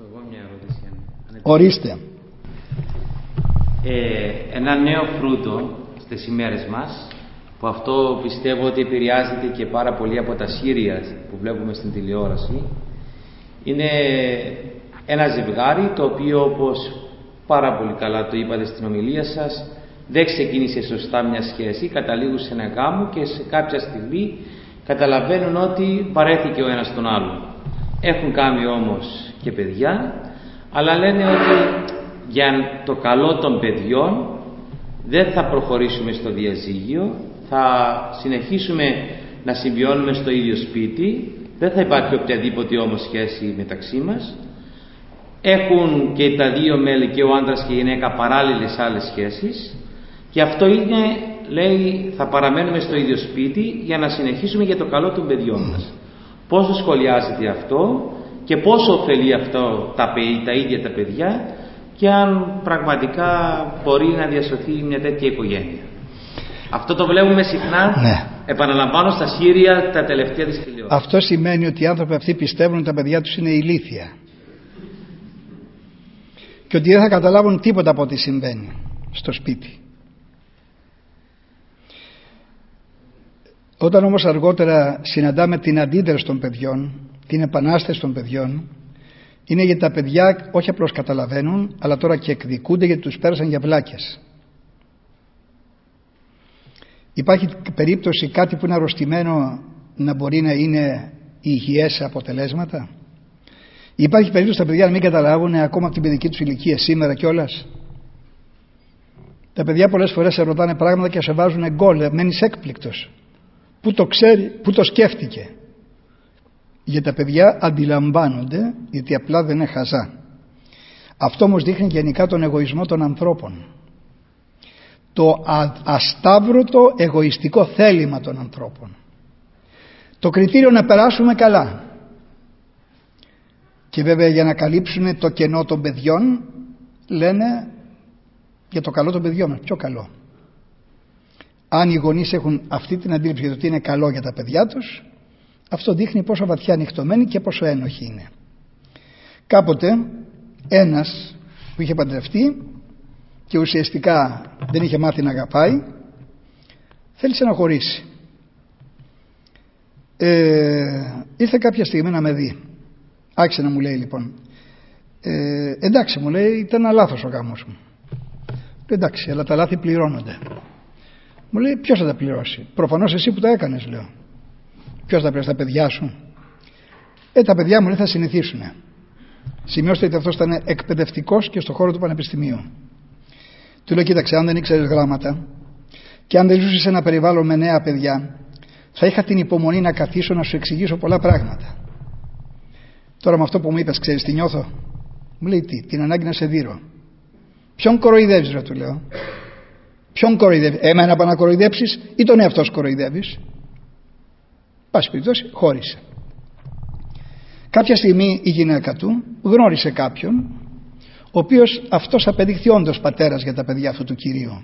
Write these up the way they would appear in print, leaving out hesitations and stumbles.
Εγώ μια ερώτηση. Ορίστε. Ένα νέο φρούτο στις ημέρες μας, που αυτό πιστεύω ότι επηρεάζεται και πάρα πολύ από τα Σύρια που βλέπουμε στην τηλεόραση, είναι ένα ζευγάρι το οποίο, όπως πάρα πολύ καλά το είπατε στην ομιλία σας, δεν ξεκίνησε σωστά μια σχέση, καταλήγουν σε ένα γάμο και σε κάποια στιγμή καταλαβαίνουν ότι βαρέθηκε ο ένας τον άλλον. Έχουν κάνει όμως και παιδιά, αλλά λένε ότι για το καλό των παιδιών δεν θα προχωρήσουμε στο διαζύγιο, θα συνεχίσουμε να συμβιώνουμε στο ίδιο σπίτι, δεν θα υπάρχει οποιαδήποτε όμως σχέση μεταξύ μας. Έχουν και τα δύο μέλη, και ο άντρας και η γυναίκα, παράλληλες άλλες σχέσεις, και αυτό είναι, λέει, θα παραμένουμε στο ίδιο σπίτι για να συνεχίσουμε για το καλό των παιδιών μας. Πόσο σχολιάζεται αυτό και πόσο ωφελεί αυτό τα ίδια τα παιδιά, και αν πραγματικά μπορεί να διασωθεί μια τέτοια οικογένεια. Αυτό το βλέπουμε συχνά, ναι. Επαναλαμβάνω, στα Σύρια τα τελευταία της τηλεόρασης. Αυτό σημαίνει ότι οι άνθρωποι αυτοί πιστεύουν ότι τα παιδιά τους είναι ηλίθια και ότι δεν θα καταλάβουν τίποτα από ό,τι συμβαίνει στο σπίτι. Όταν όμως αργότερα συναντάμε την αντίδραση των παιδιών, την επανάσταση των παιδιών, είναι γιατί τα παιδιά όχι απλώς καταλαβαίνουν, αλλά τώρα και εκδικούνται γιατί τους πέρασαν για βλάκες. Υπάρχει περίπτωση κάτι που είναι αρρωστημένο να μπορεί να είναι υγιές αποτελέσματα? Υπάρχει περίπτωση τα παιδιά να μην καταλάβουν ακόμα από την παιδική τους ηλικία σήμερα κιόλας? Τα παιδιά πολλές φορές σε ρωτάνε πράγματα και σε βάζουν γκολ, μένεις έκπληκτος. Πού το ξέρει, πού το σκέφτηκε? Γιατί τα παιδιά αντιλαμβάνονται, γιατί απλά δεν είναι χαζά. Αυτό όμως δείχνει γενικά τον εγωισμό των ανθρώπων, το ασταύρωτο εγωιστικό θέλημα των ανθρώπων, το κριτήριο να περάσουμε καλά. Και βέβαια για να καλύψουν το κενό των παιδιών λένε για το καλό των παιδιών μας. Ποιο καλό? Αν οι γονείς έχουν αυτή την αντίληψη για το τι είναι καλό για τα παιδιά τους, αυτό δείχνει πόσο βαθιά ανοιχτωμένοι και πόσο ένοχοι είναι. Κάποτε ένας που είχε παντρευτεί και ουσιαστικά δεν είχε μάθει να αγαπάει, θέλησε να χωρίσει. Ήρθε κάποια στιγμή να με δει. Άρχισε να μου λέει λοιπόν, εντάξει, μου λέει, ήταν ένα λάθος ο γάμος μου. Λέω, εντάξει, αλλά τα λάθη πληρώνονται. Μου λέει, ποιος θα τα πληρώσει? Προφανώς εσύ που τα έκανες, λέω. Ποιος θα πληρώσει? Τα παιδιά σου? Τα παιδιά μου, λέει, θα συνηθίσουνε. Σημειώστε ότι αυτός ήταν εκπαιδευτικός και στον χώρο του πανεπιστημίου. Του λέω, κοίταξε, αν δεν ήξερες γράμματα και αν δεν ζούσες σε ένα περιβάλλον με νέα παιδιά, θα είχα την υπομονή να καθίσω να σου εξηγήσω πολλά πράγματα. Τώρα με αυτό που μου είπες, ξέρεις τι νιώθω? Μου λέει, τι? Την ανάγκη να σε δείρω. Ποιον κοροϊδεύεις, ρε, του λέω? Ποιον κοροϊδεύεις? Εμένα πά να κοροϊδέψεις ή τον εαυτό σου κοροϊδεύεις? Πάση περιπτώσει, χώρισε. Κάποια στιγμή η γυναίκα του γνώρισε κάποιον, ο οποίος αυτός απεδείχθη όντως πατέρας για τα παιδιά αυτού του κυρίου.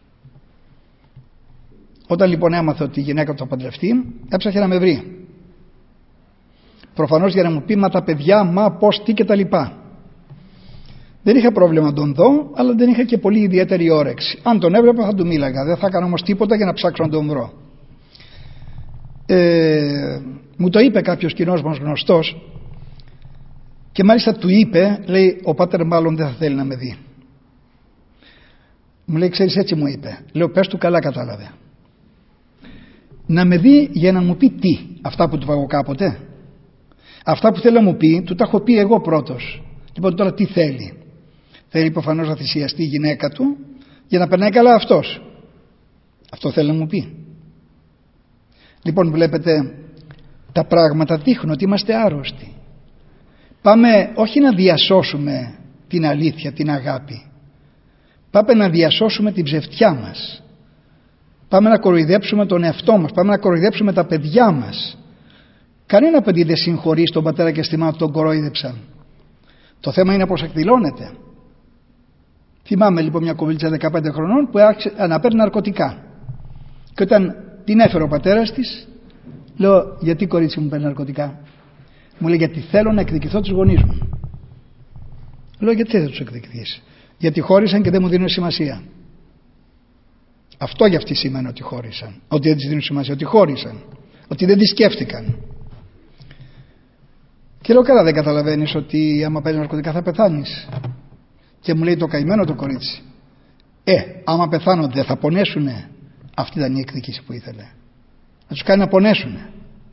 Όταν λοιπόν έμαθε ότι η γυναίκα του θα παντρευτεί, έψαχε να με βρει. Προφανώς για να μου πει, μα τα παιδιά, μα πώς, τι και τα λοιπά. Δεν είχα πρόβλημα να τον δω, αλλά δεν είχα και πολύ ιδιαίτερη όρεξη. Αν τον έβλεπα θα του μίλαγα, δεν θα έκανα όμως τίποτα για να ψάξω να τον βρω. Μου το είπε κάποιος κοινός μας γνωστός και μάλιστα του είπε, λέει, ο πάτερ μάλλον δεν θα θέλει να με δει. Μου λέει, ξέρεις, έτσι μου είπε. Λέω, πες του, καλά κατάλαβε. Να με δει για να μου πει τι? Αυτά που του είπα κάποτε? Αυτά που θέλει να μου πει, του τα έχω πει εγώ πρώτος. Λοιπόν, τώρα τι θέλει? Θέλει προφανώς να θυσιαστεί η γυναίκα του για να περνάει καλά αυτός. Αυτό θέλει να μου πει. Λοιπόν, βλέπετε, τα πράγματα δείχνουν ότι είμαστε άρρωστοι. Πάμε όχι να διασώσουμε την αλήθεια, την αγάπη. Πάμε να διασώσουμε την ψευτιά μας. Πάμε να κοροϊδέψουμε τον εαυτό μας. Πάμε να κοροϊδέψουμε τα παιδιά μας. Κανένα παιδί δεν συγχωρεί στον πατέρα και στη μάνα που τον κοροϊδέψαν. Το θέμα είναι πως εκδηλώνεται. Θυμάμαι λοιπόν μια κοπελίτσα 15 χρονών που άρχισε να παίρνει ναρκωτικά. Και όταν την έφερε ο πατέρας της, λέω, γιατί κορίτσι μου παίρνει ναρκωτικά? Μου λέει, γιατί θέλω να εκδικηθώ τους γονείς μου. Λέω γιατί δεν τους εκδικηθείς? Γιατί χώρισαν και δεν μου δίνουν σημασία. Αυτό για αυτοί σημαίνει ότι χώρισαν. Ότι δεν τις δίνουν σημασία, ότι χώρισαν. Ότι δεν τις σκέφτηκαν. Και λέω καλά, δεν καταλαβαίνεις ότι άμα παίρνεις ναρκωτικά θα πεθάνεις? Και μου λέει το καημένο το κορίτσι, άμα πεθάνω δεν θα πονέσουνε? Αυτή ήταν η εκδίκηση που ήθελε, να τους κάνει να πονέσουνε.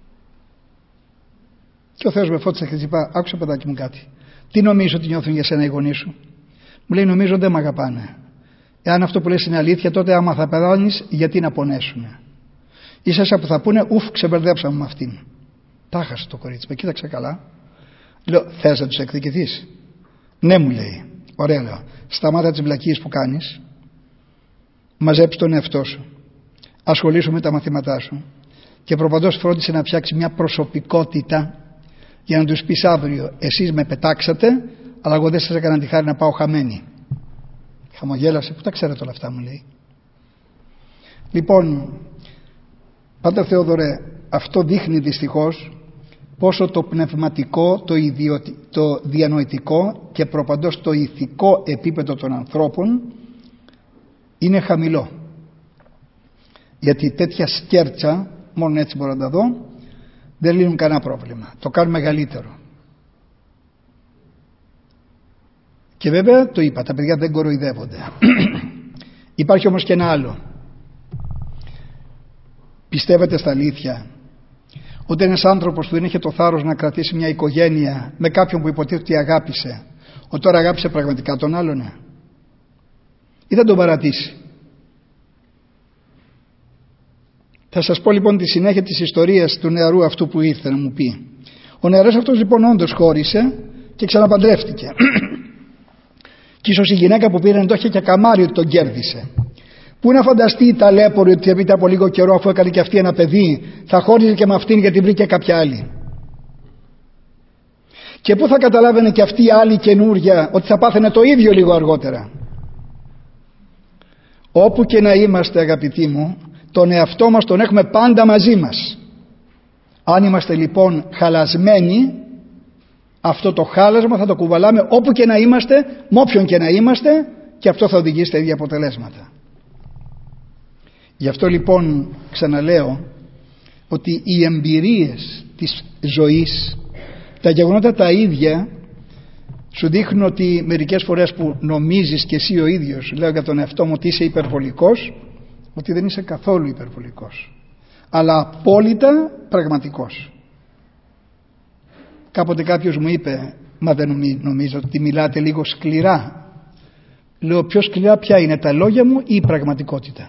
Και ο Θεός με φώτισε και της είπα, άκουσα παιδάκι μου κάτι, τι νομίζω ότι νιώθουν για σένα οι γονείς σου? Μου λέει, νομίζω δεν με αγαπάνε. Εάν αυτό που λες είναι αλήθεια, τότε άμα θα πεθάνεις, γιατί να πονέσουνε? Ίσα που θα πούνε, ξεμπερδέψαμε με αυτήν. Τα χάσε το κορίτσι, με κοίταξε καλά. Λέω, θες να τους εκδικηθείς? Ναι, μου λέει. Ωραία, λέω. Σταμάτα τις βλακίες που κάνεις, μαζέψει τον εαυτό σου, ασχολήσου με τα μαθήματά σου και προπαντός φρόντισε να φτιάξει μια προσωπικότητα για να τους πεις αύριο, εσείς με πετάξατε, αλλά εγώ δεν σας έκανα τη χάρη να πάω χαμένη. Χαμογέλασε, πού τα ξέρετε όλα αυτά, μου λέει. Λοιπόν, Πάτερ Θεόδωρε, αυτό δείχνει δυστυχώς πόσο το πνευματικό, το διανοητικό και προπαντός το ηθικό επίπεδο των ανθρώπων είναι χαμηλό. Γιατί τέτοια σκέρτσα, μόνο έτσι μπορώ να τα δω, δεν λύνουν κανένα πρόβλημα. Το κάνουν μεγαλύτερο. Και βέβαια το είπα, τα παιδιά δεν κοροϊδεύονται. Υπάρχει όμως και ένα άλλο. Πιστεύετε στα αλήθεια ότι ένας άνθρωπος που δεν είχε το θάρρος να κρατήσει μια οικογένεια με κάποιον που υποτίθεται ότι αγάπησε, ότι τώρα αγάπησε πραγματικά τον άλλον, ή θα τον παρατήσει? Θα σας πω λοιπόν τη συνέχεια της ιστορίας του νεαρού αυτού που ήρθε να μου πει. Ο νεαρός αυτός λοιπόν όντως χώρισε και ξαναπαντρεύτηκε. Και ίσως η γυναίκα που πήρε το είχε και καμάρι ότι τον κέρδισε. Πού να φανταστεί η ταλέπορη ότι έπειτα από λίγο καιρό, αφού έκανε και αυτή ένα παιδί, θα χώριζε και με αυτήν γιατί βρήκε κάποια άλλη? Και πού θα καταλάβαινε και αυτή η άλλη καινούρια ότι θα πάθαινε το ίδιο λίγο αργότερα? Όπου και να είμαστε, αγαπητοί μου, τον εαυτό μας τον έχουμε πάντα μαζί μας. Αν είμαστε λοιπόν χαλασμένοι, αυτό το χάλασμα θα το κουβαλάμε όπου και να είμαστε, με όποιον και να είμαστε, και αυτό θα οδηγήσει στα ίδια αποτελέσματα. Γι' αυτό λοιπόν ξαναλέω ότι οι εμπειρίες της ζωής, τα γεγονότα τα ίδια, σου δείχνουν ότι μερικές φορές που νομίζεις και εσύ ο ίδιος, λέω για τον εαυτό μου, ότι είσαι υπερβολικός, ότι δεν είσαι καθόλου υπερβολικός, αλλά απόλυτα πραγματικός. Κάποτε κάποιος μου είπε, μα δεν νομίζω ότι μιλάτε λίγο σκληρά? Λέω, πιο σκληρά ποια είναι, τα λόγια μου ή η πραγματικότητα?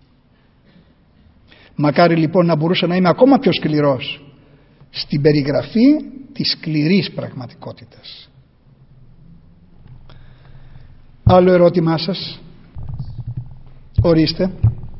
Μακάρι λοιπόν να μπορούσα να είμαι ακόμα πιο σκληρός στην περιγραφή της σκληρής πραγματικότητας. Άλλο ερώτημά σας? Ορίστε.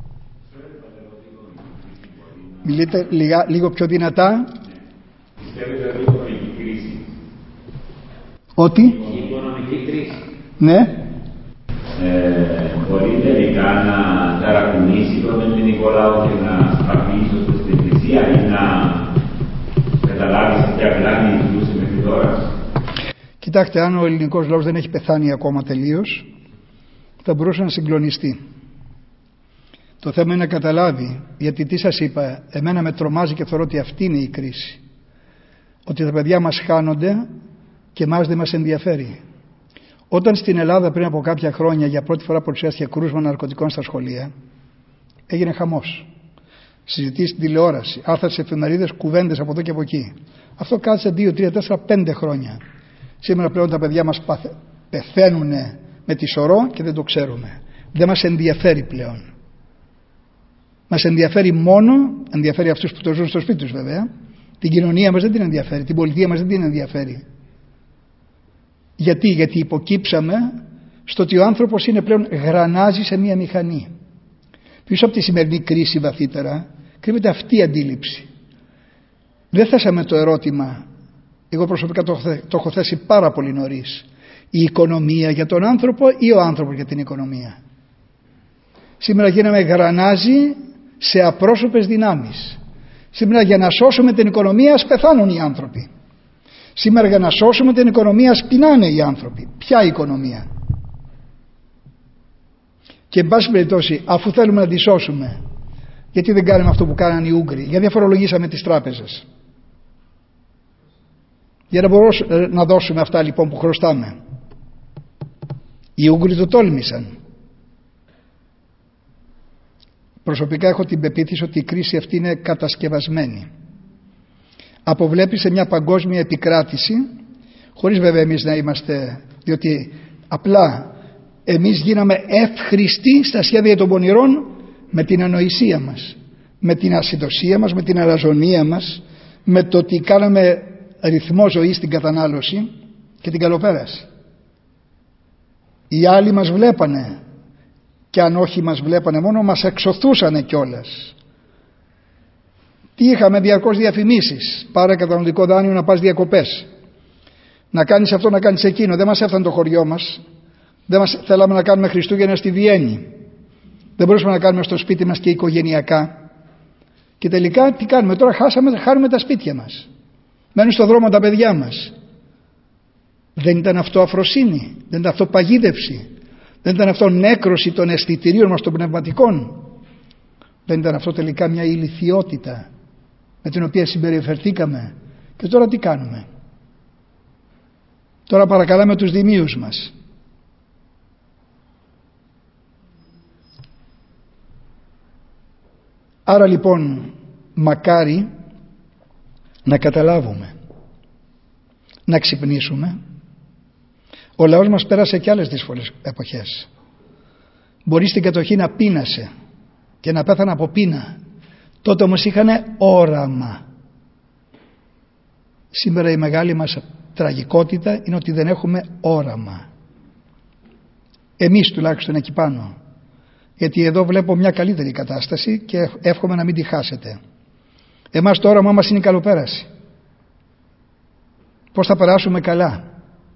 Μιλείτε λίγο πιο δυνατά. Πιστεύετε ότι η οικονομική κρίση? Ότι? Η οικονομική κρίση. Ναι. Μπορεί τελικά να ταρακουνήσει τον ελληνικό λαό και να σπαθεί ίσως στην εκκλησία ή να καταλάβει σε ποια πλάνη ζούσε μέχρι τώρα? Κοιτάξτε, αν ο ελληνικός λαός δεν έχει πεθάνει ακόμα τελείως, θα μπορούσε να συγκλονιστεί. Το θέμα είναι να καταλάβει, γιατί τι σας είπα, εμένα με τρομάζει και θεωρώ ότι αυτή είναι η κρίση. Ότι τα παιδιά μας χάνονται και εμάς δεν μας ενδιαφέρει. Όταν στην Ελλάδα πριν από κάποια χρόνια για πρώτη φορά παρουσιάστηκε κρούσμα ναρκωτικών στα σχολεία, έγινε χαμός. Συζητήσεις στην τηλεόραση, άρθρα στις εφημερίδες, κουβέντες από εδώ και από εκεί. Αυτό κάθισε 2, 3, 4, 5 χρόνια. Σήμερα πλέον τα παιδιά μας πεθαίνουν με τη σωρό και δεν το ξέρουμε. Δεν μας ενδιαφέρει πλέον. Μας ενδιαφέρει μόνο, ενδιαφέρει αυτούς που το ζουν στο σπίτι τους βέβαια, την κοινωνία μας δεν την ενδιαφέρει, την πολιτεία μας δεν την ενδιαφέρει. Γιατί υποκύψαμε στο ότι ο άνθρωπος είναι πλέον γρανάζι σε μία μηχανή. Πίσω από τη σημερινή κρίση βαθύτερα κρύβεται αυτή η αντίληψη. Δεν θέσαμε το ερώτημα, εγώ προσωπικά το έχω θέσει πάρα πολύ νωρίς, η οικονομία για τον άνθρωπο ή ο άνθρωπος για την οικονομία? Σήμερα γίναμε γρανάζι σε απρόσωπες δυνάμεις. Σήμερα για να σώσουμε την οικονομία ας πεθάνουν οι άνθρωποι. Σήμερα για να σώσουμε την οικονομία σπινάνε οι άνθρωποι. Ποια οικονομία? Και εν πάση περιπτώσει, αφού θέλουμε να τη σώσουμε, γιατί δεν κάνουμε αυτό που κάνανε οι Ούγγροι? Γιατί δεν φορολογήσαμε τις τράπεζες? Για να μπορούμε να δώσουμε αυτά λοιπόν που χρωστάμε. Οι Ούγγροι το τόλμησαν. Προσωπικά έχω την πεποίθηση ότι η κρίση αυτή είναι κατασκευασμένη. Αποβλέπει σε μια παγκόσμια επικράτηση, χωρίς βέβαια εμείς να είμαστε, διότι απλά εμείς γίναμε εύχρηστοι στα σχέδια των πονηρών με την ανοησία μας, με την ασυντοσία μας, με την αλαζονία μας, με το ότι κάναμε ρυθμό ζωής στην κατανάλωση και την καλοπέραση. Οι άλλοι μας βλέπανε, και αν όχι μας βλέπανε μόνο, μας εξωθούσανε κιόλας. Τι είχαμε? διαρκώς διαφημίσεις. Πάρε καταναλωτικό δάνειο να πας διακοπές, να κάνεις αυτό, να κάνεις εκείνο. Δεν μας έφτανε το χωριό μας. Θέλαμε να κάνουμε Χριστούγεννα στη Βιέννη, δεν μπορούσαμε να κάνουμε στο σπίτι μας και οικογενειακά. Και τελικά τι κάνουμε τώρα? Χάνουμε τα σπίτια μας, μένουν στο δρόμο τα παιδιά μας. Δεν ήταν αυτό αφροσύνη? Δεν ήταν αυτό παγίδευση? Δεν ήταν αυτό νέκρωση των αισθητηρίων μας των πνευματικών? Δεν ήταν αυτό τελικά μια ηλιθιότητα με την οποία συμπεριφερθήκαμε? Και τώρα τι κάνουμε? Τώρα παρακαλάμε τους δημίους μας. Άρα λοιπόν μακάρι να καταλάβουμε, να ξυπνήσουμε. Ο λαός μας πέρασε και άλλες δύσκολες εποχές. Μπορεί στην κατοχή να πείνασε και να πέθανε από πείνα. Τότε όμως είχαν όραμα. Σήμερα η μεγάλη μας τραγικότητα είναι ότι δεν έχουμε όραμα. Εμείς τουλάχιστον εκεί πάνω. Γιατί εδώ βλέπω μια καλύτερη κατάσταση και εύχομαι να μην τη χάσετε. Εμάς το όραμά μας είναι η καλοπέραση. Πώς θα περάσουμε καλά.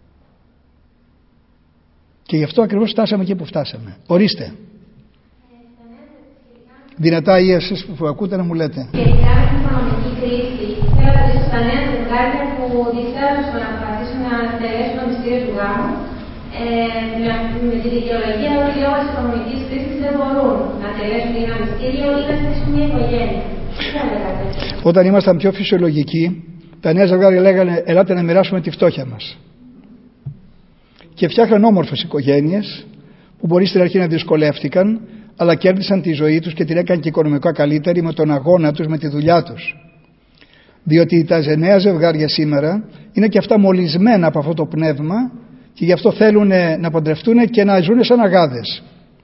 Και γι' αυτό ακριβώς φτάσαμε εκεί που φτάσαμε. Ορίστε. Δυνατά ή εσείς που ακούτε να μου λέτε. Σχετικά με την οικονομική κρίση, θέλω να ρωτήσω στα νέα ζευγάρια που διστάζουν να αποφασίσουν να τελειώσουν το μυστήριο του γάμου, με τη δικαιολογία ότι λόγω της οικονομικής κρίσης δεν μπορούν να τελειώσουν ένα μυστήριο ή να στήσουν μια οικογένεια. Όταν ήμασταν πιο φυσιολογικοί, τα νέα ζευγάρια λέγανε ελάτε να μοιράσουμε τη φτώχεια μας. Και φτιάχναν όμορφες οικογένειες που μπορεί στην αρχή να δυσκολεύτηκαν, αλλά κέρδισαν τη ζωή τους και την έκαναν και οικονομικά καλύτερη με τον αγώνα τους, με τη δουλειά τους. Διότι τα νέα ζευγάρια σήμερα είναι και αυτά μολυσμένα από αυτό το πνεύμα και γι' αυτό θέλουν να παντρευτούν και να ζουν σαν αγάδες.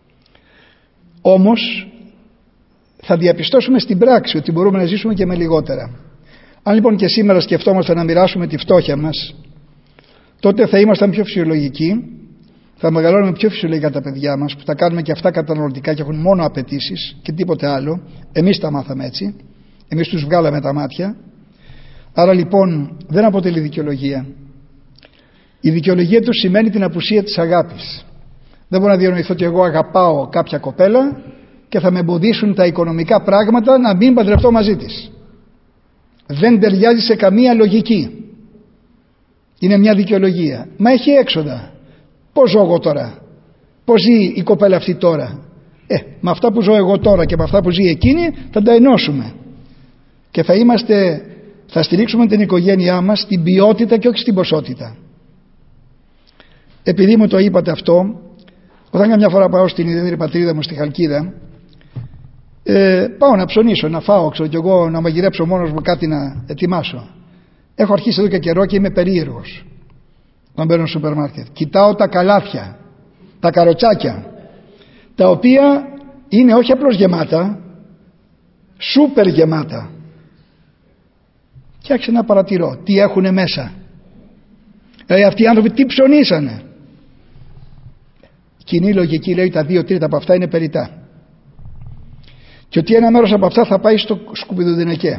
Όμως θα διαπιστώσουμε στην πράξη ότι μπορούμε να ζήσουμε και με λιγότερα. Αν λοιπόν και σήμερα σκεφτόμαστε να μοιράσουμε τη φτώχεια μας, τότε θα ήμασταν πιο φυσιολογικοί, θα μεγαλώνουμε πιο φυσιολογικά τα παιδιά μας που θα κάνουμε και αυτά καταναλωτικά και έχουν μόνο απαιτήσεις και τίποτε άλλο. Εμείς τα μάθαμε έτσι, εμείς τους βγάλαμε τα μάτια. Άρα λοιπόν δεν αποτελεί δικαιολογία. Η δικαιολογία του σημαίνει την απουσία της αγάπης. Δεν μπορώ να διανοηθώ ότι εγώ αγαπάω κάποια κοπέλα και θα με εμποδίσουν τα οικονομικά πράγματα να μην παντρευτώ μαζί της. Δεν ταιριάζει σε καμία λογική. Είναι μια δικαιολογία. Μα έχει έξοδα. Πώς ζω εγώ τώρα? Πώς ζει η κοπέλα αυτή τώρα? Με αυτά που ζω εγώ τώρα και με αυτά που ζει εκείνη θα τα ενώσουμε. Και θα στηρίξουμε την οικογένειά μας στην ποιότητα και όχι στην ποσότητα. Επειδή μου το είπατε αυτό, όταν καμιά φορά πάω στην ιδιαίτερη πατρίδα μου στη Χαλκίδα, πάω να ψωνίσω, να φάω, ξέρω κι εγώ, να μαγειρέψω μόνος μου κάτι να ετοιμάσω. Έχω αρχίσει εδώ και καιρό και είμαι περίεργος. Να μπαίνω στο σούπερ μάρκετ. Κοιτάω τα καλάθια, τα καροτσάκια, τα οποία είναι όχι απλώς γεμάτα, σούπερ γεμάτα. Και άρχισα να παρατηρώ τι έχουνε μέσα. Αυτοί οι άνθρωποι τι ψωνίσανε. Κοινή λογική λέει τα 2 τρίτα από αυτά είναι περιττά. Και ότι ένα μέρος από αυτά θα πάει στο σκουπιδουδενεκέ.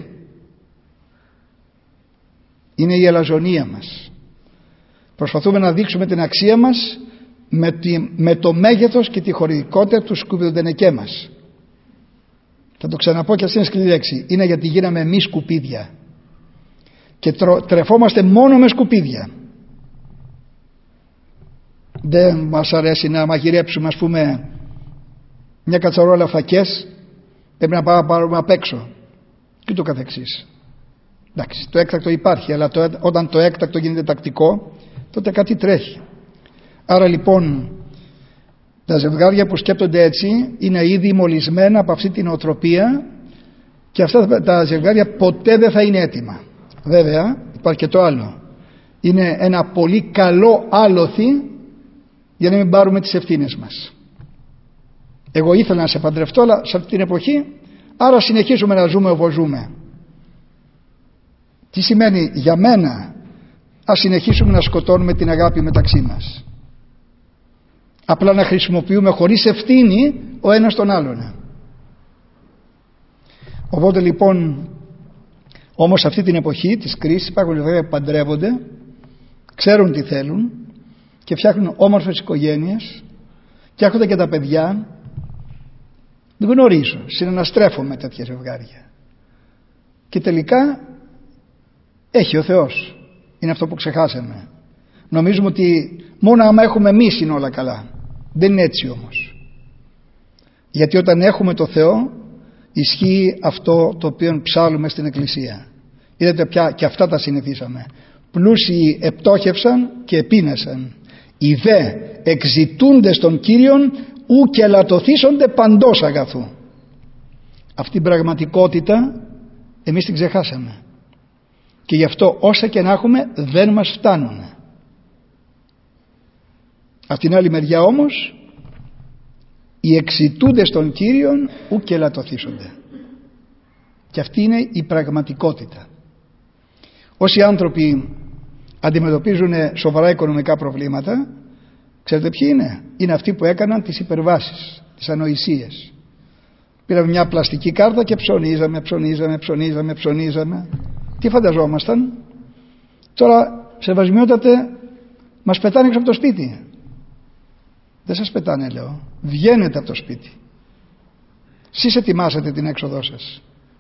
Είναι η αλαζονία μας. Προσπαθούμε να δείξουμε την αξία μας με το μέγεθος και τη χωρητικότητα του σκουπιδουδενεκέ μας. Θα το ξαναπώ και αυτή είναι σκληρή λέξη. Είναι γιατί γίναμε εμείς σκουπίδια. και τρεφόμαστε μόνο με σκουπίδια. Δεν μας αρέσει να μαγειρέψουμε, ας πούμε, μια κατσαρόλα φακές, πρέπει να πάρουμε απ' έξω και το καθεξής. Εντάξει, το έκτακτο υπάρχει, αλλά όταν το έκτακτο γίνεται τακτικό, τότε κάτι τρέχει. Άρα λοιπόν τα ζευγάρια που σκέπτονται έτσι είναι ήδη μολυσμένα από αυτή την οτροπία, και αυτά τα ζευγάρια ποτέ δεν θα είναι έτοιμα. Βέβαια υπάρχει και το άλλο, είναι ένα πολύ καλό άλοθη για να μην πάρουμε τις ευθύνες μας. Εγώ ήθελα να σε παντρευτώ, αλλά σε αυτή την εποχή, άρα συνεχίζουμε να ζούμε όπως ζούμε. Τι σημαίνει για μένα? Ας συνεχίσουμε να σκοτώνουμε την αγάπη μεταξύ μας, απλά να χρησιμοποιούμε χωρίς ευθύνη ο ένας τον άλλον. Οπότε λοιπόν, όμως αυτή την εποχή της κρίσης υπάρχουν βέβαια που παντρεύονται, ξέρουν τι θέλουν και φτιάχνουν όμορφες οικογένειες και έρχονται και τα παιδιά. Δεν γνωρίζω, συναναστρέφομαι με τέτοια ζευγάρια και τελικά έχει ο Θεός. Είναι αυτό που ξεχάσαμε. Νομίζουμε ότι μόνο άμα έχουμε εμείς είναι όλα καλά. Δεν είναι έτσι όμως. Γιατί όταν έχουμε το Θεό ισχύει αυτό το οποίο ψάλλουμε στην Εκκλησία. Είδατε πια και αυτά τα συνηθίσαμε. Πλούσιοι επτόχευσαν και επίνεσαν. Οι δε εξητούντες των Κύριων ου και ελαττωθήσονται παντός αγαθού. Αυτή την πραγματικότητα εμείς την ξεχάσαμε. Και γι' αυτό όσα και να έχουμε δεν μας φτάνουν. Απ' την άλλη μεριά όμως, οι εξητούντες των Κύριων ου και ελαττωθήσονται. Και αυτή είναι η πραγματικότητα. Όσοι άνθρωποι αντιμετωπίζουν σοβαρά οικονομικά προβλήματα, ξέρετε ποιοι είναι? Είναι αυτοί που έκαναν τις υπερβάσεις, τις ανοησίες. Πήραμε μια πλαστική κάρτα και ψωνίζαμε. Τι φανταζόμασταν? Τώρα σεβασμιότατε μας πετάνε έξω από το σπίτι. Δεν σας πετάνε, λέω. Βγαίνετε από το σπίτι. Εσείς ετοιμάσατε την έξοδό σας.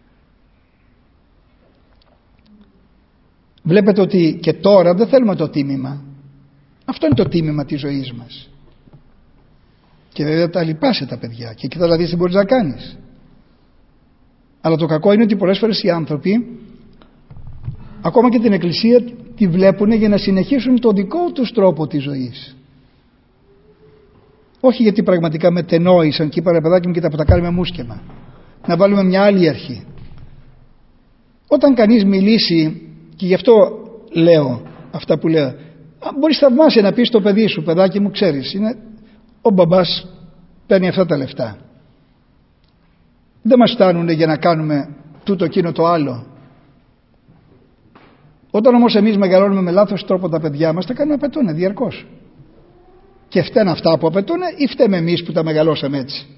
Βλέπετε ότι και τώρα δεν θέλουμε το τίμημα. Αυτό είναι το τίμημα της ζωής μας. Και βέβαια τα λυπάσαι τα παιδιά και εκεί θα δεις τι μπορείς να κάνεις. Αλλά το κακό είναι ότι πολλές φορές οι άνθρωποι ακόμα και την Εκκλησία τη βλέπουν για να συνεχίσουν το δικό τους τρόπο της ζωής. Όχι γιατί πραγματικά μετενόησαν και είπαν παιδάκι μου και τα κάνουμε μουσκεμα. Να βάλουμε μια άλλη αρχή. Όταν κανείς μιλήσει, και γι' αυτό λέω αυτά που λέω, μπορείς θαυμάσια να πεις στο παιδί σου, παιδάκι μου, ξέρεις, είναι, ο μπαμπάς παίρνει αυτά τα λεφτά, δεν μας φτάνουν για να κάνουμε τούτο εκείνο το άλλο. Όταν όμως εμείς μεγαλώνουμε με λάθος τρόπο τα παιδιά μας, τα κάνουμε απαιτούν διαρκώς. Και φταίνουν αυτά που απαιτούν ή φταίμε εμείς που τα μεγαλώσαμε έτσι?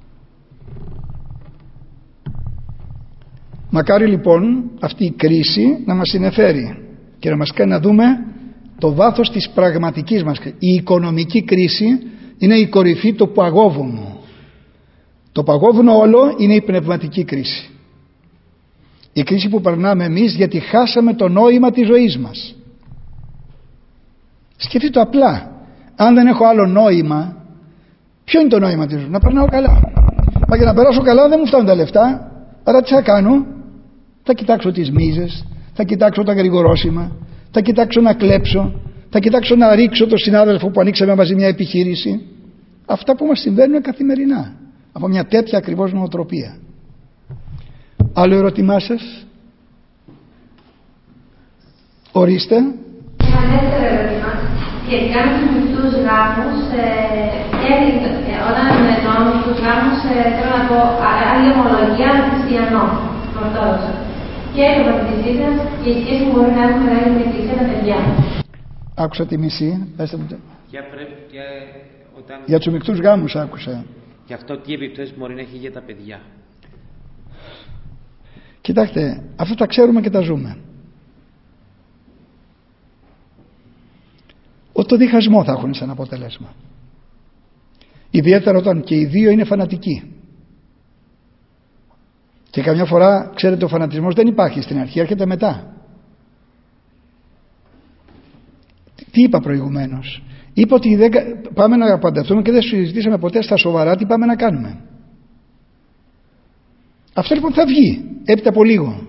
Μακάρι λοιπόν αυτή η κρίση να μας συνεφέρει και να μας κάνει να δούμε το βάθος της πραγματικής μας. Η οικονομική κρίση είναι η κορυφή του παγόβουνου. Το παγόβουνο όλο είναι η πνευματική κρίση. Η κρίση που περνάμε εμείς γιατί χάσαμε το νόημα της ζωής μας. Σκεφτείτε το απλά. Αν δεν έχω άλλο νόημα, ποιο είναι το νόημα της ζωής? Να περνάω καλά. Μα για να περάσω καλά δεν μου φτάνουν τα λεφτά. Άρα τι θα κάνω? Θα κοιτάξω τις μίζες, θα κοιτάξω τα γρηγορόσημα, θα κοιτάξω να κλέψω, θα κοιτάξω να ρίξω τον συνάδελφο που ανοίξαμε μαζί μια επιχείρηση. Αυτά που μας συμβαίνουν καθημερινά από μια τέτοια ακριβώς νοοτροπία. Άλλο ερώτημά σας? Ορίστε. Δεύτερο ερώτημα. Σχετικά με τους μεικτούς γάμους, όταν εννοώ μεικτούς γάμους, θέλω να πω άλλη ομολογία χριστιανών, ορθόδοξο. Και η επαφητησή σας και η σχέση που μπορεί να έχουμε με την εκκλησία τα παιδιά. Άκουσα τη μισή. Όταν... Για τους μεικτούς γάμους άκουσα. Και αυτό τι επιπτώσεις μπορεί να έχει για τα παιδιά? Κοιτάξτε, αυτά τα ξέρουμε και τα ζούμε. Ότι το διχασμό θα έχουν σαν αποτέλεσμα. Ιδιαίτερα όταν και οι δύο είναι φανατικοί. Και καμιά φορά, ξέρετε, ο φανατισμός δεν υπάρχει στην αρχή, έρχεται μετά. Τι είπα προηγουμένως? Είπα ότι πάμε να παντρευτούμε και δεν συζητήσαμε ποτέ στα σοβαρά τι πάμε να κάνουμε. Αυτό λοιπόν θα βγει έπειτα από λίγο.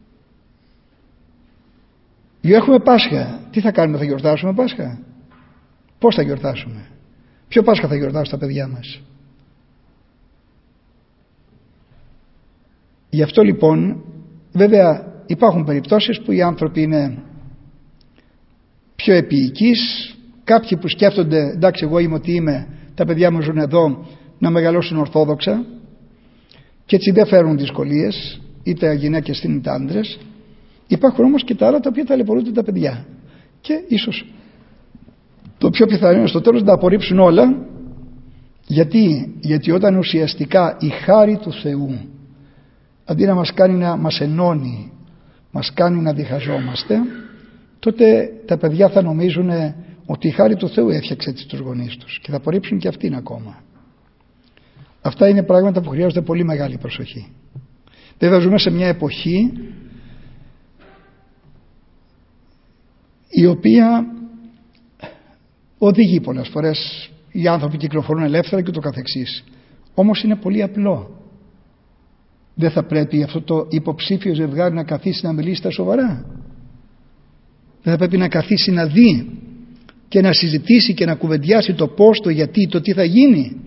Έχουμε Πάσχα. Τι θα κάνουμε, θα γιορτάσουμε Πάσχα? Πώς θα γιορτάσουμε? Ποιο Πάσχα θα γιορτάσουν τα παιδιά μας? Γι' αυτό λοιπόν, βέβαια υπάρχουν περιπτώσεις που οι άνθρωποι είναι πιο επίοικείς, κάποιοι που σκέφτονται εντάξει εγώ είμαι ότι είμαι, τα παιδιά μου ζουν εδώ, να μεγαλώσουν ορθόδοξα και έτσι δεν φέρουν δυσκολίες είτε γυναίκες είτε άντρες. Υπάρχουν όμως και τα άλλα τα οποία ταλαιπωρούνται τα παιδιά και ίσως το πιο πιθανό είναι στο τέλος να τα απορρίψουν όλα. Γιατί όταν ουσιαστικά η χάρη του Θεού αντί να μας κάνει να μας ενώνει, μας κάνει να διχαζόμαστε, τότε τα παιδιά θα νομίζουν ότι η χάρη του Θεού έφτιαξε έτσι τους γονείς τους και θα απορρίψουν και αυτήν ακόμα. Αυτά είναι πράγματα που χρειάζονται πολύ μεγάλη προσοχή. Βέβαια ζούμε σε μια εποχή η οποία οδηγεί πολλές φορές οι άνθρωποι κυκλοφορούν ελεύθερα και το καθεξής. Όμως είναι πολύ απλό. Δεν θα πρέπει αυτό το υποψήφιο ζευγάρι να καθίσει να μιλήσει τα σοβαρά? Δεν θα πρέπει να καθίσει να δει και να συζητήσει και να κουβεντιάσει το πώς, το γιατί, το τι θα γίνει?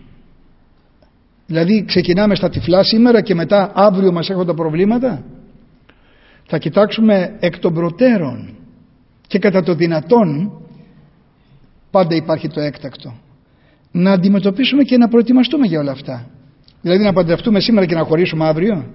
Δηλαδή ξεκινάμε στα τυφλά σήμερα και μετά αύριο μας έρχονται προβλήματα? Θα κοιτάξουμε εκ των προτέρων και κατά το δυνατόν, πάντα υπάρχει το έκτακτο, να αντιμετωπίσουμε και να προετοιμαστούμε για όλα αυτά. Δηλαδή να παντρευτούμε σήμερα και να χωρίσουμε αύριο.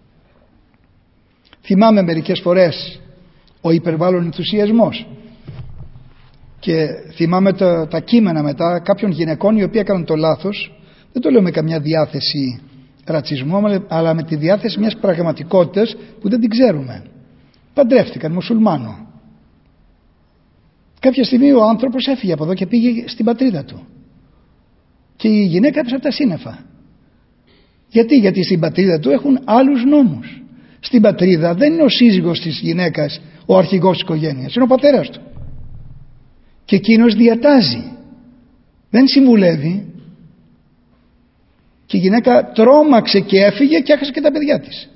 Θυμάμαι μερικές φορές ο υπερβάλλον ενθουσιασμός και θυμάμαι τα κείμενα μετά κάποιων γυναικών οι οποίοι έκαναν το λάθος, δεν το λέω με καμιά διάθεση ρατσισμού, αλλά με τη διάθεση μιας πραγματικότητας που δεν την ξέρουμε. Παντρεύτηκαν μουσουλμάνο. Κάποια στιγμή ο άνθρωπος έφυγε από εδώ και πήγε στην πατρίδα του και η γυναίκα έπεσε από τα σύννεφα. Γιατί στην πατρίδα του έχουν άλλους νόμους. Στην πατρίδα δεν είναι ο σύζυγος της γυναίκας ο αρχηγός της οικογένειας, είναι ο πατέρας του και εκείνος διατάζει, δεν συμβουλεύει. Και η γυναίκα τρόμαξε και έφυγε και έχασε και τα παιδιά της.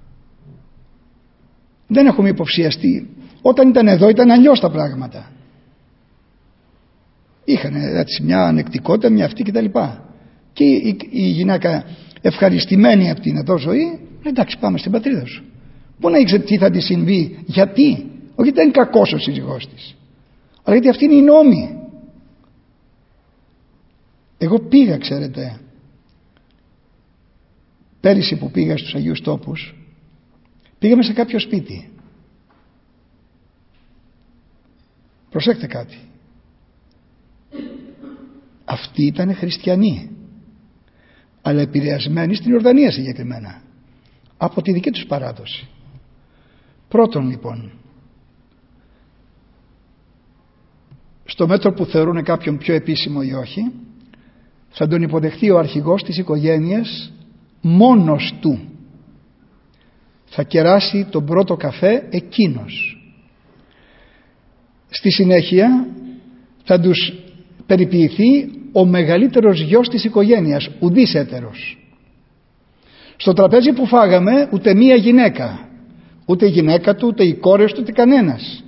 Δεν έχουμε υποψιαστεί. Όταν ήταν εδώ ήταν αλλιώς τα πράγματα. Είχαν έτσι μια ανεκτικότητα, μια αυτή κτλ. Και η γυναίκα ευχαριστημένη από την εδώ ζωή, εντάξει πάμε στην πατρίδα σου. Πού να ήξερε τι θα τη συμβεί, γιατί? Όχι γιατί ήταν κακός ο σύζυγός της, αλλά γιατί αυτή είναι η νόμη. Εγώ πήγα, ξέρετε, πέρυσι που πήγα στους Αγίους Τόπους, πήγαμε σε κάποιο σπίτι. Προσέξτε κάτι. Αυτοί ήταν χριστιανοί, αλλά επηρεασμένοι στην Ιορδανία συγκεκριμένα από τη δική τους παράδοση. Πρώτον λοιπόν, στο μέτρο που θεωρούν κάποιον πιο επίσημο ή όχι, θα τον υποδεχθεί ο αρχηγός της οικογένειας μόνος του. Θα κεράσει τον πρώτο καφέ εκείνος. Στη συνέχεια θα τους περιποιηθεί ο μεγαλύτερος γιος της οικογένειας, ουδής έτερος. Στο τραπέζι που φάγαμε ούτε μία γυναίκα, ούτε η γυναίκα του, ούτε οι κόρες του, ούτε κανένας.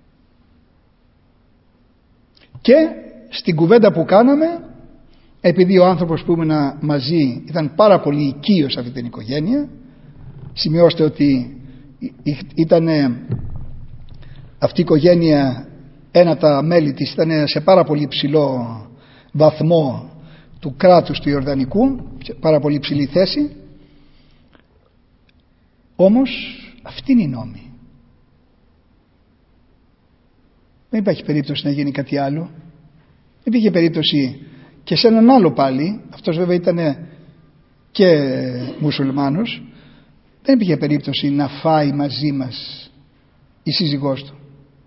Και στην κουβέντα που κάναμε, επειδή ο άνθρωπος που ήμουν μαζί ήταν πάρα πολύ οικείος αυτή την οικογένεια, σημειώστε ότι ήταν αυτή η οικογένεια, ένα τα μέλη της ήταν σε πάρα πολύ ψηλό βαθμό του κράτους του Ιορδανικού, σε πάρα πολύ ψηλή θέση. Όμως αυτή είναι η νόμη. Δεν υπάρχει περίπτωση να γίνει κάτι άλλο. Δεν υπήρχε περίπτωση και σε έναν άλλο πάλι, αυτός βέβαια ήταν και μουσουλμάνος, δεν υπήρχε περίπτωση να φάει μαζί μας η σύζυγός του.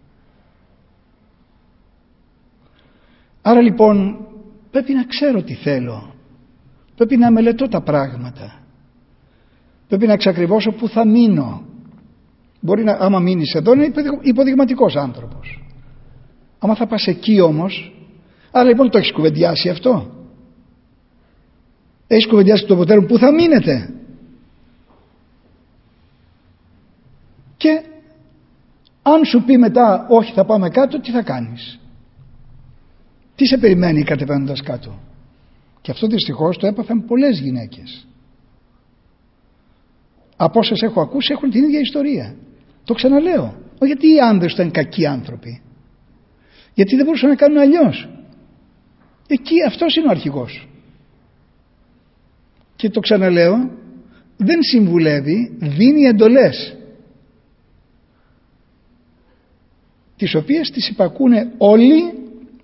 Άρα λοιπόν πρέπει να ξέρω τι θέλω, πρέπει να μελετώ τα πράγματα, πρέπει να εξακριβώσω που θα μείνω. Μπορεί να, άμα μείνεις εδώ, είναι υποδειγματικός άνθρωπος, Άμα θα πας εκεί όμως, άρα λοιπόν το έχεις κουβεντιάσει αυτό. Έχεις κουβεντιάσει το ποτέ που θα μείνετε. Και αν σου πει μετά όχι θα πάμε κάτω, τι θα κάνεις? Τι σε περιμένει κατεβαίνοντας κάτω? Και αυτό δυστυχώς το έπαθαν πολλές γυναίκες. Από όσες έχω ακούσει έχουν την ίδια ιστορία. Το ξαναλέω. Όχι γιατί οι άνδρες ήταν κακοί άνθρωποι. Γιατί δεν μπορούσαν να κάνουν αλλιώς. Εκεί αυτός είναι ο αρχηγός. Και το ξαναλέω, δεν συμβουλεύει, δίνει εντολές, τις οποίες τις υπακούνε όλοι,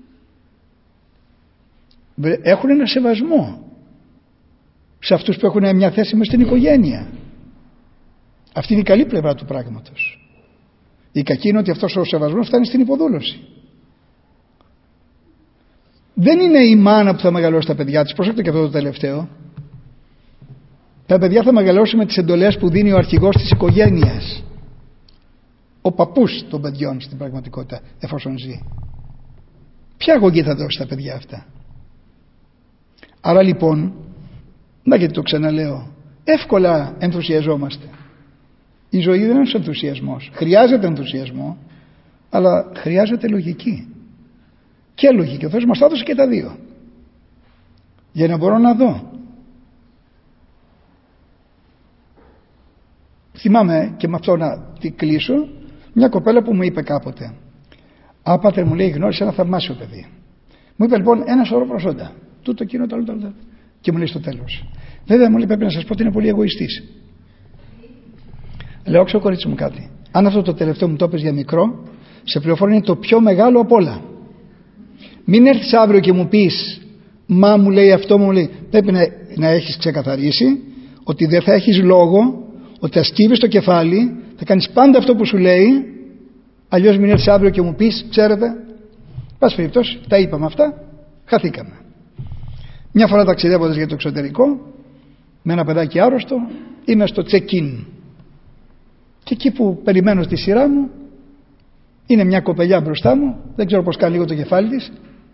έχουν ένα σεβασμό σε αυτούς που έχουν μια θέση μες στην οικογένεια. Αυτή είναι η καλή πλευρά του πράγματος. Η κακή είναι ότι αυτός ο σεβασμός φτάνει στην υποδούλωση. Δεν είναι η μάνα που θα μεγαλώσει τα παιδιά της. Προσέξτε και αυτό το τελευταίο. Τα παιδιά θα μεγαλώσει με τις εντολές που δίνει ο αρχηγός της οικογένειας, ο παππούς των παιδιών στην πραγματικότητα, εφόσον ζει. Ποια αγωγή θα δώσει τα παιδιά αυτά? Άρα λοιπόν, να γιατί το ξαναλέω, εύκολα ενθουσιαζόμαστε. Η ζωή δεν είναι ένας ενθουσιασμός. Χρειάζεται ενθουσιασμό, αλλά χρειάζεται λογική. Και λογική. Ο Θεός μας τα έδωσε και τα δύο. Για να μπορώ να δω. Θυμάμαι, και με αυτό να τη κλείσω, μια κοπέλα που μου είπε κάποτε, Πάτερ, μου λέει, γνώρισε ένα θαυμάσιο παιδί. Μου είπε λοιπόν ένα σωρό προσόντα. Τούτο, εκείνο, το άλλο. Και μου λέει στο τέλος, βέβαια, μου λέει, πρέπει να σας πω ότι είναι πολύ εγωιστής. Λέω, ξέρω κορίτσι μου κάτι. Αν αυτό το τελευταίο μου το πες για μικρό, σε πληροφορώ είναι το πιο μεγάλο απ' όλα. Μην έρθεις αύριο και μου πεις, μα μου λέει αυτό, μου λέει, πρέπει να έχεις ξεκαθαρίσει ότι δεν θα έχεις λόγο, ότι θα σκύβεις το κεφάλι, θα κάνεις πάντα αυτό που σου λέει, αλλιώς μην έρθεις αύριο και μου πεις, ξέρετε, πας περιπτώσει, τα είπαμε αυτά, χαθήκαμε. Μια φορά ταξιδεύοντας για το εξωτερικό, με ένα παιδάκι άρρωστο, είμαι στο check-in. Και εκεί που περιμένω στη σειρά μου, είναι μια κοπελιά μπροστά μου, δεν ξέρω πως κάνει λίγο το κεφάλι της.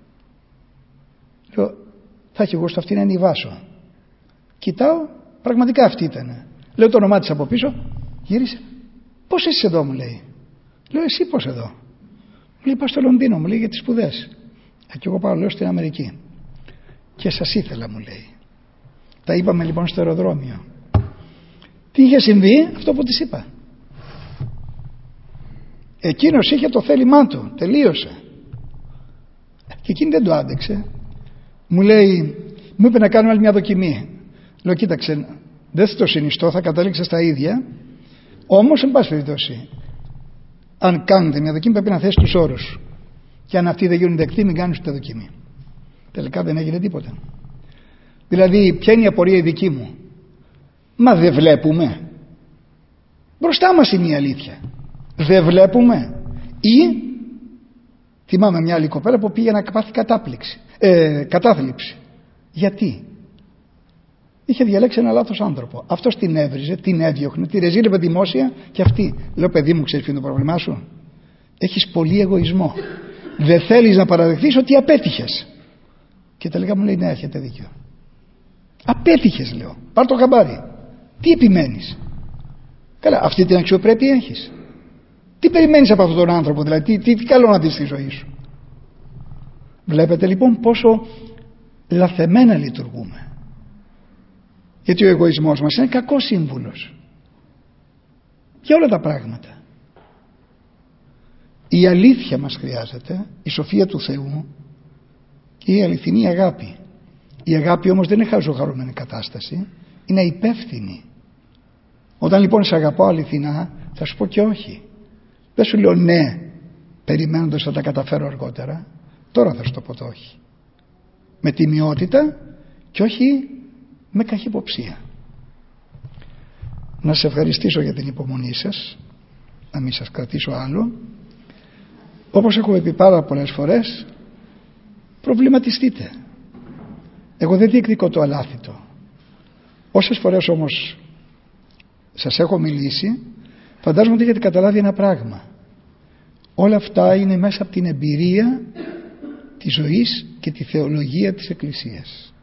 Λέω, θα έχει γούστο, αυτή είναι η Βάσο. Κοιτάω, πραγματικά αυτή ήταν. Λέω το όνομά της από πίσω, γύρισε. Πώς είσαι εδώ, μου λέει. Λέω, εσύ πώς εδώ? Μου λέει, πάω στο Λονδίνο, μου λέει, για τις σπουδές. Και εγώ πάω, λέω, στην Αμερική. Και σας ήθελα, μου λέει. Τα είπαμε λοιπόν στο αεροδρόμιο. Τι είχε συμβεί? Αυτό που της είπα. Εκείνος είχε το θέλημά του, τελείωσε. Και εκείνη δεν το άντεξε. Μου λέει, μου είπε να κάνουμε άλλη μια δοκιμή. Λέω, κοίταξε, δεν το συνιστώ, θα κατάληξε στα ίδια. Όμως, εν πάση περιπτώσει, αν κάνετε μια δοκιμή, πρέπει να θέσει τους όρους. Και αν αυτοί δεν γίνουν δεκτοί, μην κάνεις ούτε δοκιμή. Τελικά δεν έγινε τίποτα. Δηλαδή, ποια είναι η απορία η δική μου? Μα δεν βλέπουμε? Μπροστά μας είναι η αλήθεια. Δεν βλέπουμε? Ή θυμάμαι μια άλλη κοπέλα που πήγε να πάθει κατάθλιψη. Γιατί? Είχε διαλέξει ένα λάθος άνθρωπο. Αυτός την έβριζε, την έδιωχνε, τη ρεζίλευε δημόσια και αυτή. Λέω, παιδί μου, ξέρεις ποιο είναι το πρόβλημά σου? Έχεις πολύ εγωισμό. Δεν θέλεις να παραδεχθείς ότι απέτυχες. Και τελικά μου λέει, ναι, έχετε δίκιο. Απέτυχες, λέω. Πάρ' το χαμπάρι. Τι επιμένεις? Καλά, αυτή την αξιοπρέπεια έχεις? Τι περιμένεις από αυτόν τον άνθρωπο, δηλαδή, τι καλό να δεις στη ζωή σου? Βλέπετε λοιπόν πόσο λαθεμένα λειτουργούμε. Γιατί ο εγωισμός μας είναι κακός σύμβουλος για όλα τα πράγματα. Η αλήθεια μας χρειάζεται, η σοφία του Θεού και η αληθινή αγάπη. Η αγάπη όμως δεν είναι χαζοχαρούμενη κατάσταση, είναι υπεύθυνη. Όταν λοιπόν σε αγαπάω αληθινά, θα σου πω και όχι. Δεν σου λέω ναι περιμένοντας θα τα καταφέρω αργότερα. Τώρα θα σου το πω το όχι. Με τιμιότητα και όχι με καχυποψία. Να σε ευχαριστήσω για την υπομονή σας, να μην σας κρατήσω άλλο. Όπως έχουμε πει πάρα πολλές φορές, προβληματιστείτε. Εγώ δεν διεκδικώ το αλάθητο. Όσες φορές όμως σας έχω μιλήσει, φαντάζομαι ότι έχετε καταλάβει ένα πράγμα, Όλα αυτά είναι μέσα από την εμπειρία της ζωής και τη θεολογία της Εκκλησίας.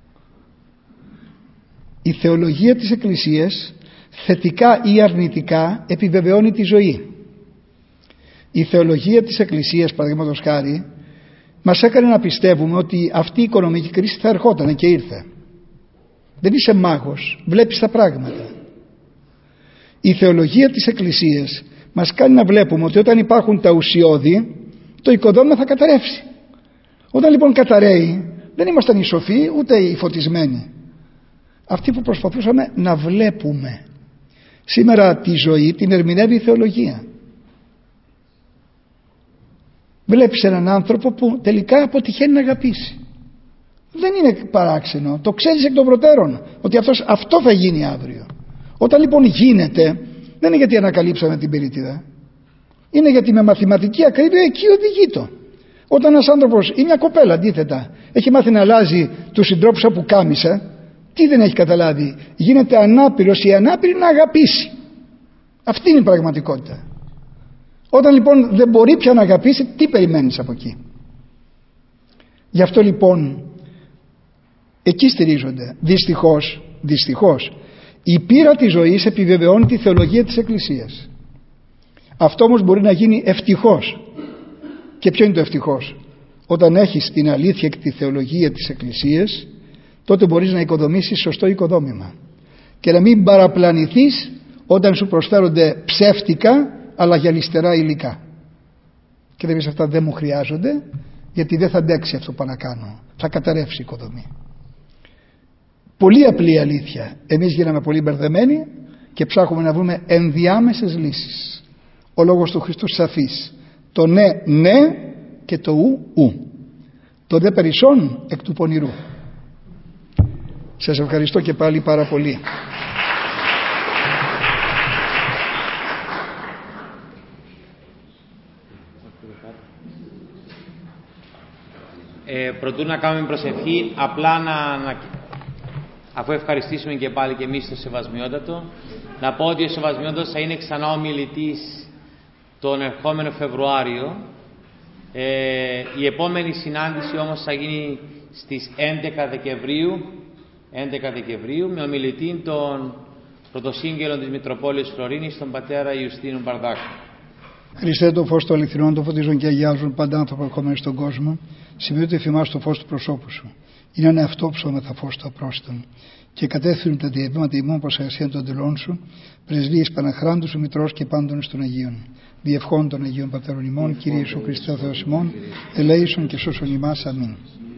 Η θεολογία της Εκκλησίας θετικά ή αρνητικά επιβεβαιώνει τη ζωή. Η θεολογία της Εκκλησίας, παραδείγματος χάρη, μας έκανε να πιστεύουμε ότι αυτή η οικονομική κρίση θα ερχόταν και ήρθε. Δεν είσαι μάγος, βλέπεις τα πράγματα. Η θεολογία της Εκκλησίας μας κάνει να βλέπουμε ότι όταν υπάρχουν τα ουσιώδη, το οικοδόμημα θα καταρρεύσει. Όταν λοιπόν καταραίει, δεν ήμασταν οι σοφοί ούτε οι φωτισμένοι. Αυτοί που προσπαθούσαμε να βλέπουμε. Σήμερα τη ζωή την ερμηνεύει η θεολογία. Βλέπεις έναν άνθρωπο που τελικά αποτυχαίνει να αγαπήσει. Δεν είναι παράξενο, το ξέρεις εκ των προτέρων ότι αυτό θα γίνει αύριο. Όταν λοιπόν γίνεται, δεν είναι γιατί ανακαλύψαμε την πυρίτιδα, είναι γιατί με μαθηματική ακρίβεια εκεί οδηγεί. Όταν ένας άνθρωπος ή μια κοπέλα αντίθετα έχει μάθει να αλλάζει τους συντρόφους που κάμισε, τι δεν έχει καταλάβει? Γίνεται ανάπηρος ή ανάπηρη να αγαπήσει. Αυτή είναι η πραγματικότητα. Όταν λοιπόν δεν μπορεί πια να αγαπήσει, τι περιμένεις από εκεί? Γι' αυτό λοιπόν εκεί στηρίζονται. Δυστυχώς η πείρα της ζωής επιβεβαιώνει τη θεολογία της Εκκλησίας. Αυτό όμως μπορεί να γίνει ευτυχώς. Και ποιο είναι το ευτυχώς? Όταν έχεις την αλήθεια και τη θεολογία της Εκκλησίας, τότε μπορείς να οικοδομήσεις σωστό οικοδόμημα και να μην παραπλανηθείς όταν σου προσφέρονται ψεύτικα αλλά γυαλιστερά υλικά και δεν πεις αυτά δεν μου χρειάζονται, γιατί δεν θα αντέξει αυτό που να κάνω, θα καταρρεύσει η οικοδομή. Πολύ απλή αλήθεια. Εμείς γίναμε πολύ μπερδεμένοι και ψάχνουμε να βρούμε ενδιάμεσες λύσεις. Ο λόγος του Χριστού σαφής. Το ναι ναι και το ου. Το δε περισσόν εκ του πονηρού. Σας ευχαριστώ και πάλι πάρα πολύ. Προτού να κάνουμε προσευχή, απλά αφού ευχαριστήσουμε και πάλι και εμείς το Σεβασμιότατο, να πω ότι ο Σεβασμιότατος θα είναι ξανά ομιλητής τον ερχόμενο Φεβρουάριο. Η επόμενη συνάντηση όμως θα γίνει στις 11 Δεκεμβρίου με ομιλητή τον πρωτοσύγγελο της Μητροπόλεως Φλωρίνης, τον πατέρα Ιουστίνου Μπαρδάκου. Χριστέ, το φως του αληθινών, το φωτίζουν και αγιάζουν πάντα άνθρωπο ερχόμενοι στον κόσμο. Σημειώται εφημάς το φως του προσώπου σου. Είναι ένα αυτόψωμα με τα φως του απρόστων. Και κατεύθυνουν τα διαβήματα ημών προς εργασία των τελών σου, πρεσβείες Παναχράντου σου, Μητρός και πάντων των Αγίων. Διευχών των Αγίων Πατέρων ημών, Κύριε Ιησού Χριστέ Θεός ημών, ελέησον και σώσον ημάς. Αμήν.